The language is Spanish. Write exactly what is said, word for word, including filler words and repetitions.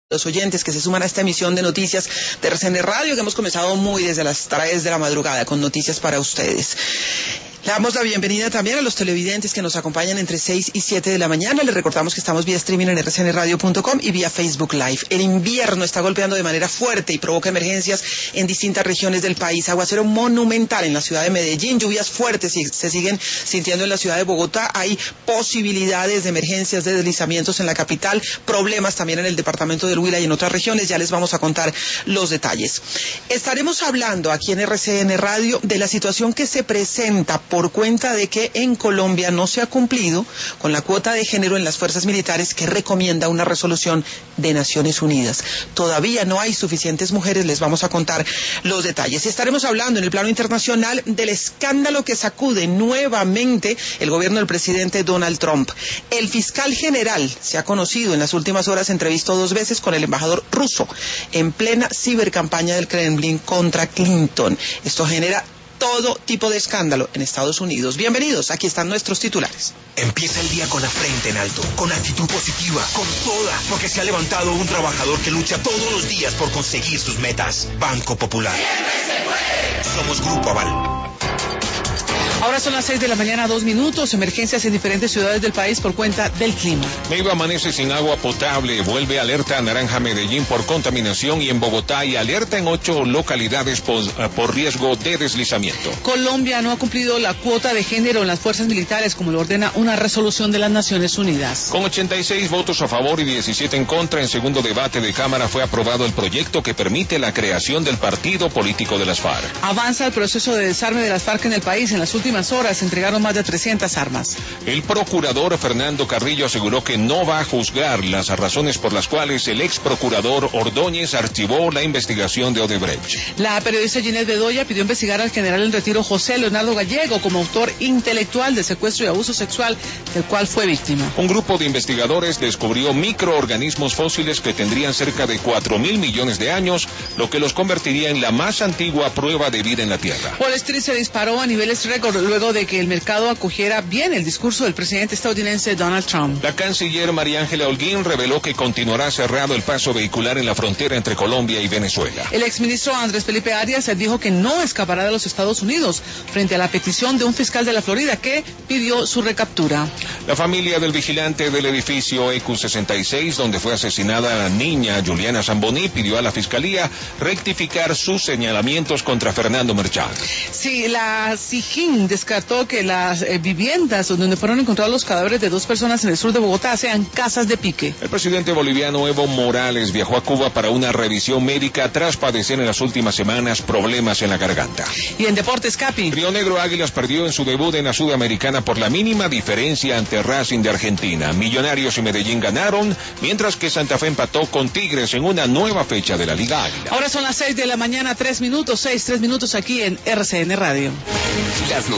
Los oyentes que se suman a esta emisión de noticias de R C N Radio, que hemos comenzado muy desde las tres de la madrugada con noticias para ustedes. Le damos la bienvenida también a los televidentes que nos acompañan entre seis y siete de la mañana. Les recordamos que estamos vía streaming en r c n radio punto com y vía Facebook Live. El invierno está golpeando de manera fuerte y provoca emergencias en distintas regiones del país. Aguacero monumental en la ciudad de Medellín, lluvias fuertes y se siguen sintiendo en la ciudad de Bogotá. Hay posibilidades de emergencias, de deslizamientos en la capital, problemas también en el departamento del Huila y en otras regiones. Ya les vamos a contar los detalles. Estaremos hablando aquí en R C N Radio de la situación que se presenta por cuenta de que en Colombia no se ha cumplido con la cuota de género en las fuerzas militares que recomienda una resolución de Naciones Unidas. Todavía no hay suficientes mujeres, les vamos a contar los detalles. Y estaremos hablando en el plano internacional del escándalo que sacude nuevamente el gobierno del presidente Donald Trump. El fiscal general se ha conocido en las últimas horas, entrevistó dos veces con el embajador ruso en plena cibercampaña del Kremlin contra Clinton. Esto genera todo tipo de escándalo en Estados Unidos. Bienvenidos, aquí están nuestros titulares. Empieza el día con la frente en alto, con actitud positiva, con toda, porque se ha levantado un trabajador que lucha todos los días por conseguir sus metas. Banco Popular. ¡Siempre se puede! Somos Grupo Aval. Ahora son las seis de la mañana, dos minutos. Emergencias en diferentes ciudades del país por cuenta del clima. Neiva amanece sin agua potable. Vuelve alerta naranja Medellín por contaminación y en Bogotá y alerta en ocho localidades por, por riesgo de deslizamiento. Colombia no ha cumplido la cuota de género en las fuerzas militares como lo ordena una resolución de las Naciones Unidas. Con ochenta y seis votos a favor y diecisiete en contra, en segundo debate de Cámara fue aprobado el proyecto que permite la creación del partido político de las FARC. Avanza el proceso de desarme de las FARC en el país. En las últimas horas se entregaron más de trescientas armas. El procurador Fernando Carrillo aseguró que no va a juzgar las razones por las cuales el ex procurador Ordóñez archivó la investigación de Odebrecht. La periodista Ginette Bedoya pidió investigar al general en retiro José Leonardo Gallego como autor intelectual de secuestro y abuso sexual del cual fue víctima. Un grupo de investigadores descubrió microorganismos fósiles que tendrían cerca de cuatro mil millones de años, lo que los convertiría en la más antigua prueba de vida en la Tierra. Wall Street se disparó a niveles récord luego de que el mercado acogiera bien el discurso del presidente estadounidense Donald Trump. La canciller María Ángela Holguín reveló que continuará cerrado el paso vehicular en la frontera entre Colombia y Venezuela. El exministro Andrés Felipe Arias dijo que no escapará de los Estados Unidos frente a la petición de un fiscal de la Florida que pidió su recaptura. La familia del vigilante del edificio E Q sesenta y seis, donde fue asesinada la niña Juliana Zamboní, pidió a la fiscalía rectificar sus señalamientos contra Fernando Merchán. Sí, la SIJIN descartó que las eh, viviendas donde fueron encontrados los cadáveres de dos personas en el sur de Bogotá sean casas de pique. El presidente boliviano Evo Morales viajó a Cuba para una revisión médica tras padecer en las últimas semanas problemas en la garganta. Y en deportes, Capi. Río Negro Águilas perdió en su debut en la Sudamericana por la mínima diferencia ante Racing de Argentina. Millonarios y Medellín ganaron, mientras que Santa Fe empató con Tigres en una nueva fecha de la Liga Águila. Ahora son las seis de la mañana, tres minutos, seis, tres minutos aquí en R C N Radio. Las noticias